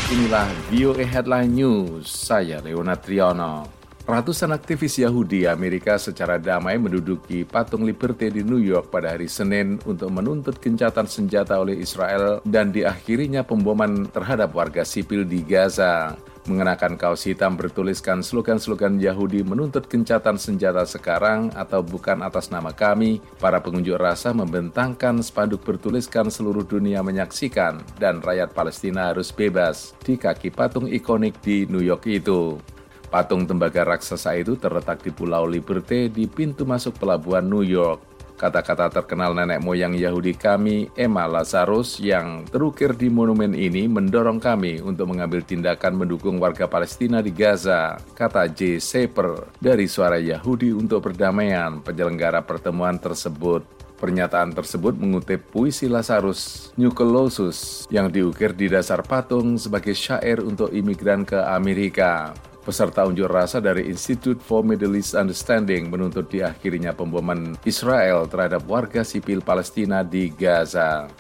Inilah VOA Headline News, saya Leonard Triono. Ratusan aktivis Yahudi Amerika secara damai menduduki patung Liberty di New York pada hari Senin untuk menuntut gencatan senjata oleh Israel dan diakhirinya pemboman terhadap warga sipil di Gaza. Mengenakan kaos hitam bertuliskan slogan-slogan Yahudi menuntut gencatan senjata sekarang atau bukan atas nama kami, para pengunjuk rasa membentangkan spanduk bertuliskan seluruh dunia menyaksikan dan rakyat Palestina harus bebas di kaki patung ikonik di New York itu. Patung tembaga raksasa itu terletak di Pulau Liberty di pintu masuk pelabuhan New York. Kata-kata terkenal nenek moyang Yahudi kami, Emma Lazarus, yang terukir di monumen ini mendorong kami untuk mengambil tindakan mendukung warga Palestina di Gaza, kata J. Saper dari Suara Yahudi untuk Perdamaian, penyelenggara pertemuan tersebut. Pernyataan tersebut mengutip puisi Lazarus Nucleosus yang diukir di dasar patung sebagai syair untuk imigran ke Amerika. Peserta unjuk rasa dari Institute for Middle East Understanding menuntut diakhirinya pemboman Israel terhadap warga sipil Palestina di Gaza.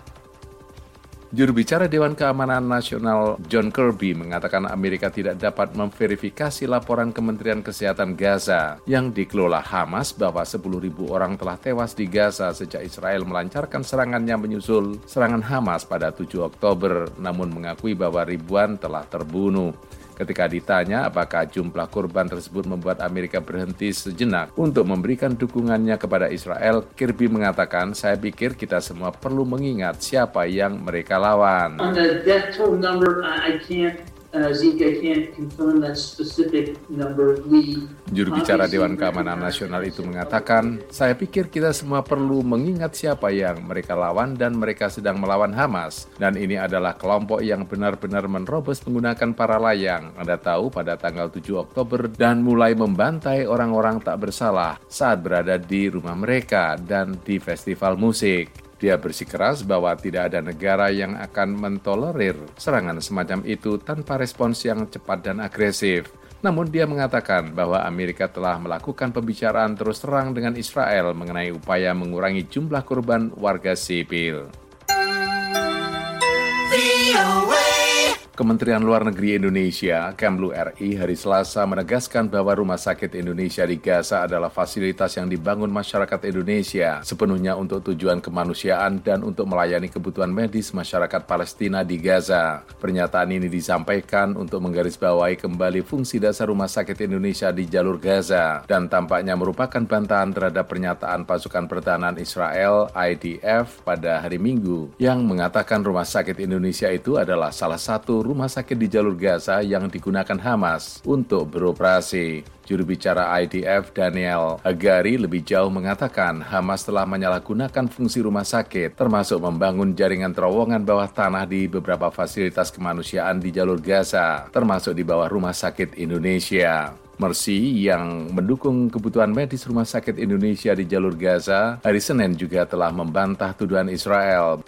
Juru bicara Dewan Keamanan Nasional John Kirby mengatakan Amerika tidak dapat memverifikasi laporan Kementerian Kesehatan Gaza yang dikelola Hamas bahwa 10.000 orang telah tewas di Gaza sejak Israel melancarkan serangannya menyusul serangan Hamas pada 7 Oktober, namun mengakui bahwa ribuan telah terbunuh. Ketika ditanya apakah jumlah korban tersebut membuat Amerika berhenti sejenak untuk memberikan dukungannya kepada Israel, Kirby mengatakan, saya pikir kita semua perlu mengingat siapa yang mereka lawan. On the death toll number, I can't confirm that specific number. Juru bicara Dewan Keamanan Nasional itu mengatakan, saya pikir kita semua perlu mengingat siapa yang mereka lawan dan mereka sedang melawan Hamas. Dan ini adalah kelompok yang benar-benar menerobos menggunakan para layang. Anda tahu pada tanggal 7 Oktober dan mulai membantai orang-orang tak bersalah saat berada di rumah mereka dan di festival musik. Dia bersikeras bahwa tidak ada negara yang akan mentolerir serangan semacam itu tanpa respons yang cepat dan agresif. Namun dia mengatakan bahwa Amerika telah melakukan pembicaraan terus terang dengan Israel mengenai upaya mengurangi jumlah korban warga sipil. Kementerian Luar Negeri Indonesia, Kemlu RI, hari Selasa menegaskan bahwa Rumah Sakit Indonesia di Gaza adalah fasilitas yang dibangun masyarakat Indonesia sepenuhnya untuk tujuan kemanusiaan dan untuk melayani kebutuhan medis masyarakat Palestina di Gaza. Pernyataan ini disampaikan untuk menggarisbawahi kembali fungsi dasar Rumah Sakit Indonesia di jalur Gaza dan tampaknya merupakan bantahan terhadap pernyataan pasukan pertahanan Israel IDF pada hari Minggu yang mengatakan Rumah Sakit Indonesia itu adalah salah satu rumah sakit di jalur Gaza yang digunakan Hamas untuk beroperasi. Juru bicara IDF Daniel Hagari lebih jauh mengatakan Hamas telah menyalahgunakan fungsi rumah sakit, termasuk membangun jaringan terowongan bawah tanah di beberapa fasilitas kemanusiaan di jalur Gaza, termasuk di bawah Rumah Sakit Indonesia. Mercy yang mendukung kebutuhan medis Rumah Sakit Indonesia di jalur Gaza, hari Senin juga telah membantah tuduhan Israel.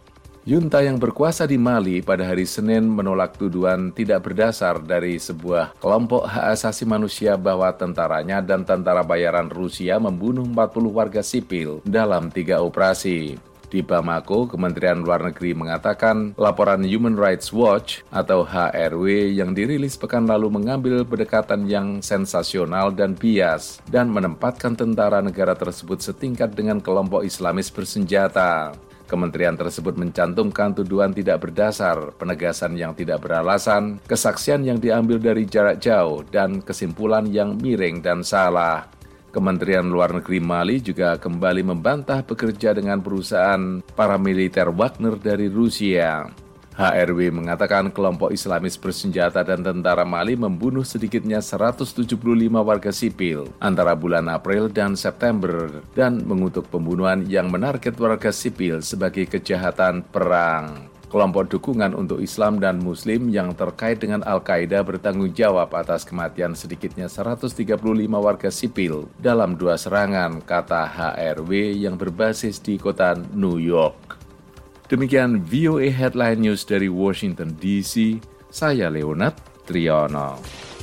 Junta yang berkuasa di Mali pada hari Senin menolak tuduhan tidak berdasar dari sebuah kelompok hak asasi manusia bahwa tentaranya dan tentara bayaran Rusia membunuh 40 warga sipil dalam 3 operasi. Di Bamako, Kementerian Luar Negeri mengatakan laporan Human Rights Watch atau HRW yang dirilis pekan lalu mengambil pendekatan yang sensasional dan bias dan menempatkan tentara negara tersebut setingkat dengan kelompok Islamis bersenjata. Kementerian tersebut mencantumkan tuduhan tidak berdasar, penegasan yang tidak beralasan, kesaksian yang diambil dari jarak jauh, dan kesimpulan yang miring dan salah. Kementerian Luar Negeri Mali juga kembali membantah bekerja dengan perusahaan paramiliter Wagner dari Rusia. HRW mengatakan kelompok Islamis bersenjata dan tentara Mali membunuh sedikitnya 175 warga sipil antara bulan April dan September dan mengutuk pembunuhan yang menarget warga sipil sebagai kejahatan perang. Kelompok dukungan untuk Islam dan Muslim yang terkait dengan Al-Qaeda bertanggung jawab atas kematian sedikitnya 135 warga sipil dalam 2 serangan, kata HRW yang berbasis di kota New York. Demikian VOA Headline News dari Washington DC, saya Leonard Triono.